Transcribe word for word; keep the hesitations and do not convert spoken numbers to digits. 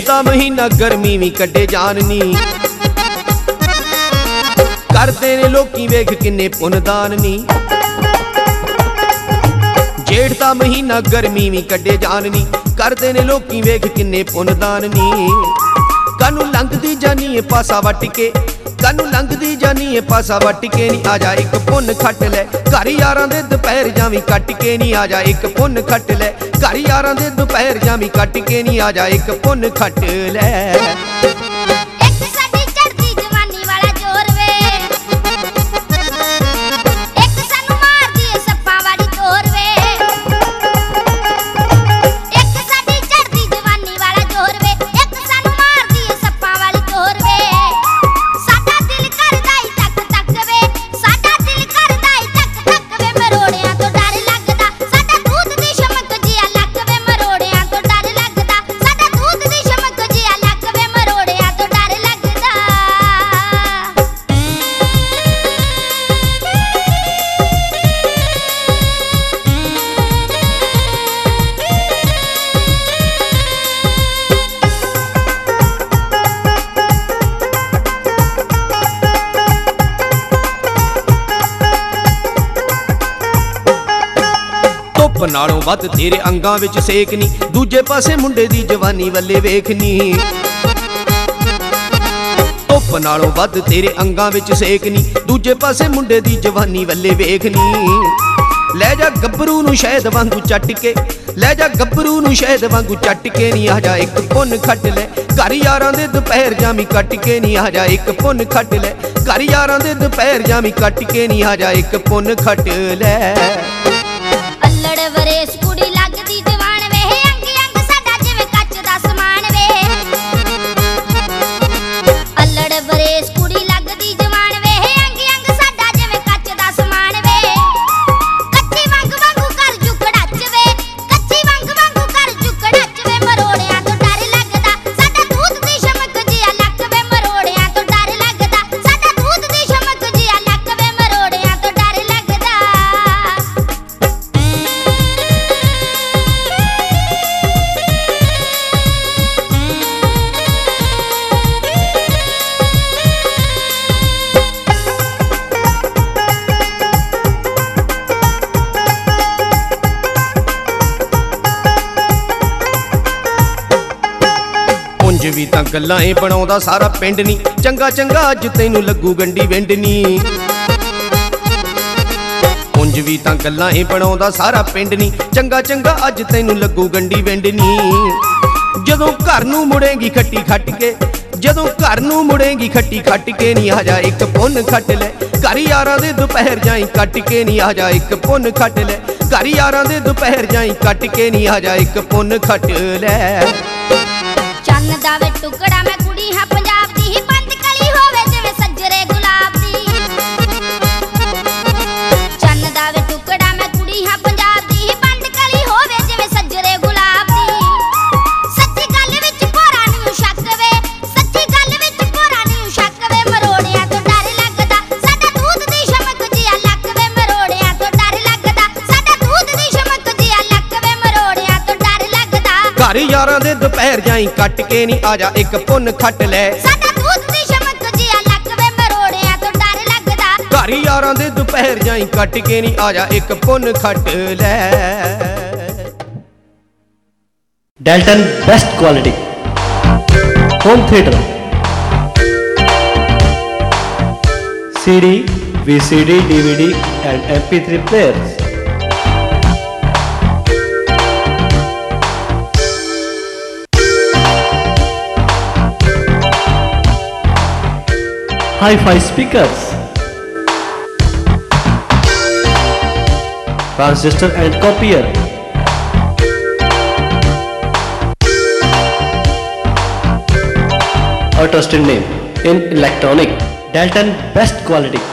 ਦਾ ਮਹੀਨਾ ਗਰਮੀ ਵੀ ਕੱਢੇ ਜਾਨ ਨੀ, ਕਰਦੇ ਨੇ ਲੋਕੀ ਵੇਖ ਕਿੰਨੇ ਪੁੰਨਦਾਨ ਨੀ। ਜੇਠ ਦਾ ਮਹੀਨਾ ਗਰਮੀ ਵੀ ਕੱਢੇ ਜਾਨ ਨੀ, ਕਰਦੇ ਨੇ ਲੋਕੀ ਵੇਖ ਕਿੰਨੇ ਪੁੰਨਦਾਨ ਨੀ। ਕਾਨੂੰ ਲੰਘਦੀ ਜਾਨੀ ਏ ਪਾਸਾ ਵੱਟ ਕੇ, ਕਾਨੂੰ ਲੰਘਦੀ ਜਾਨੀ ਏ ਪਾਸਾ ਵੱਟ ਕੇ ਨੀ, ਆ ਜਾ ਇੱਕ ਪੁੰਨ ਖੱਟ ਲੈ ਘਰ ਯਾਰਾਂ ਦੇ ਦੁਪਹਿਰ ਜਾਵੀਂ ਕੱਟ ਕੇ ਨੀ, ਆ ਜਾ ਇੱਕ ਪੁੰਨ ਖੱਟ ਲੈ ਘਰ ਯਾਰਾਂ ਦੇ ਦੁਪਹਿਰ ਜਾਵੀਂ ਕੱਟ ਕੇ ਨੀ, ਆ ਜਾ ਇੱਕ ਪੁੰਨ ਖੱਟ ਲੈ। ਧੁੱਪ ਨਾਲੋਂ ਵੱਧ ਤੇਰੇ ਅੰਗਾਂ ਵਿੱਚ ਸੇਕ ਨੀ, ਦੂਜੇ ਪਾਸੇ ਮੁੰਡੇ ਦੀ ਜਵਾਨੀ ਵੱਲੇ ਵੇਖਨੀ। ਧੁੱਪ ਨਾਲੋਂ ਵੱਧ ਤੇਰੇ ਅੰਗਾਂ ਵਿੱਚ ਸੇਕ ਨੀ, ਦੂਜੇ ਪਾਸੇ ਮੁੰਡੇ ਦੀ ਜਵਾਨੀ ਵੱਲੇ ਵੇਖਨੀ। ਲੈ ਜਾ ਗੱਭਰੂ ਨੂੰ ਸ਼ਹਿਦ ਵਾਂਗੂ ਚੱਟ ਕੇ, ਲੈ ਜਾ ਗੱਭਰੂ ਨੂੰ ਸ਼ਹਿਦ ਵਾਂਗੂ ਚੱਟ ਕੇ ਨੀ, ਆ ਜਾ ਇੱਕ ਪੁੰਨ ਖੱਟ ਲੈ ਘਰ ਯਾਰਾਂ ਦੇ ਦੁਪਹਿਰ ਜਾਵੀਂ ਕੱਟ ਕੇ ਨੀ, ਆ ਜਾ ਇੱਕ ਪੁੰਨ ਖੱਟ ਲੈ ਘਰ ਯਾਰਾਂ ਦੇ ਦੁਪਹਿਰ ਜਾਵੀਂ ਕੱਟ ਕੇ ਨੀ, ਆ ਜਾ ਇੱਕ ਪੁੰਨ ਖੱਟ ਲੈ। ਅੱਲੜ ਵਰੇਸ ਕੁੜੀ ਲੱਗਦੀ ਜਵਾਨ ਵੇ, ਅੰਗ ਅੰਗ ਸਾਡਾ ਜਿਵੇਂ ਕੱਚ ਦਾ ਸਮਾਨ ਵੇ। ਅੱਲੜ ਵਰੇਸ ਕੁੜੀ ਲੱਗਦੀ ਜਵਾਨ ਵੇ, ਅੰਗ ਅੰਗ ਸਾਡਾ ਜਿਵੇਂ ਕੱਚ ਦਾ ਸਮਾਨ ਵੇ। ਕੱਚੀ ਵਾਂਗ ਵਾਂਗੂ ਕਰ ਝੁਕੜਾਚ ਵੇ, ਕੱਚੀ ਵਾਂਗ ਵਾਂਗੂ ਕਰ ਝੁਕੜਾਚ ਵੇ। ਮਰੋੜਿਆਂ ਤੋਂ ਡਰ ਲੱਗਦਾ ਸਾਡਾ ਦੂਧ ਦੀ ਚਮਕ ਜਿਹਾ ਲੱਕ ਵੇ, ਮਰੋੜਿਆਂ ਤੋਂ ਡਰ ਲੱਗਦਾ ਸਾਡਾ ਦੂਧ ਦੀ ਚਮਕ ਜਿਹਾ ਲੱਕ ਵੇ, ਮਰੋੜਿਆਂ ਤੋਂ ਡਰ ਲੱਗਦਾ। ਉਂਝ ਵੀ ਤਾਂ ਗੱਲਾਂ ਏ ਬਣਾਉਂਦਾ ਸਾਰਾ ਪਿੰਡ ਨੀ, ਚੰਗਾ ਚੰਗਾ ਅੱਜ ਤੈਨੂੰ ਲੱਗੂ ਗੰਢੀ ਵਿੰਡ ਨੀ। ਉਂਝ ਵੀ ਤਾਂ ਗੱਲਾਂ ਏ ਬਣਾਉਂਦਾ ਸਾਰਾ ਪਿੰਡ ਨੀ, ਚੰਗਾ ਚੰਗਾ ਅੱਜ ਤੈਨੂੰ ਲੱਗੂ ਗੰਢੀ ਵਿੰਡ ਨੀ। ਜਦੋਂ ਘਰ ਨੂੰ ਮੁੜੇਗੀ ਖੱਟੀ ਖੱਟ ਕੇ, ਜਦੋਂ ਘਰ ਨੂੰ ਮੁੜੇਗੀ ਖੱਟੀ ਖੱਟ ਕੇ ਨੀ, ਆ ਜਾ ਇੱਕ ਪੁੰਨ ਖੱਟ ਲੈ ਘਰ ਯਾਰਾਂ ਦੇ ਦੁਪਹਿਰ ਜਾਈਂ ਕੱਟ ਕੇ ਨੀ, ਆ ਜਾ ਇੱਕ ਪੁੰਨ ਖੱਟ ਲੈ ਘਰ ਯਾਰਾਂ ਦੇ ਦੁਪਹਿਰ ਜਾਈਂ ਕੱਟ ਕੇ ਨੀ, ਆ ਜਾ ਇੱਕ ਪੁੰਨ ਖੱਟ ਲੈ। ਚੰਨ ਦਾ ਵੇ ਟੁਕੜਾ ਮੈਂ ਕੁੜੀ ਹਾਂ ਪੰਜਾਬ ਦੀ, ਹੀ ਬੰਦ ਕਲੀ ਹੋਵੇ ਜਿਵੇਂ ਸੱਜਰੇ ਗੁਲਾਬ ਦੀ। ਚੰਨ ਦਾ ਵੇ ਟੁਕੜਾ ਮੈਂ ਕੁੜੀ ਹਾਂ ਪੰਜਾਬ ਦੀ, ਹੀ ਬੰਦ ਕਲੀ ਹੋਵੇ ਜਿਵੇਂ ਸੱਜਰੇ ਗੁਲਾਬ ਦੀ। ਸੱਚੀ ਗੱਲ ਵਿੱਚ ਭੋਰਾ ਨੂੰ ਸ਼ੱਕ ਵੇ, ਸੱਚੀ ਗੱਲ ਵਿੱਚ ਭੋਰਾ ਨੂੰ ਸ਼ੱਕ ਵੇ। ਮਰੋੜਿਆਂ ਤੋਂ ਡਰ ਲੱਗਦਾ ਸਾਡਾ ਦੂਧ ਦੀ ਚਮਕ ਜਿਹਾ ਲੱਕ ਵੇ, ਮਰੋੜਿਆਂ ਤੋਂ ਡਰ ਲੱਗਦਾ ਸਾਡਾ ਦੂਧ ਦੀ ਚਮਕ ਜਿਹਾ ਲੱਕ ਵੇ, ਮਰੋੜਿਆਂ ਤੋਂ ਡਰ ਲੱਗਦਾ। ਘਰ ਯਾਰਾਂ ਦੇ ਦੁਪਹਿਰ ਜਾਈਂ ਕੱਟ ਕੇ ਨੀ, ਆ ਜਾ ਇੱਕ ਪੁੰਨ ਖੱਟ ਲੈ ਸਾਡਾ ਦੂਧ ਦੀ ਚਮਕ ਜਿਹਾ ਲੱਕ ਵੇ, ਮਰੋੜਿਆਂ ਤੋਂ ਡਰ ਲੱਗਦਾ। ਘਰ ਯਾਰਾਂ ਦੇ ਦੁਪਹਿਰ ਜਾਈਂ ਕੱਟ ਕੇ ਨੀ, ਆ ਜਾ ਇੱਕ ਪੁੰਨ ਖੱਟ ਲੈ। Dalton best quality home theater, C D, V C D, D V D and M P three players. Hi-fi speakers, transistor and copier, a trusted name in electronic. Dalton best quality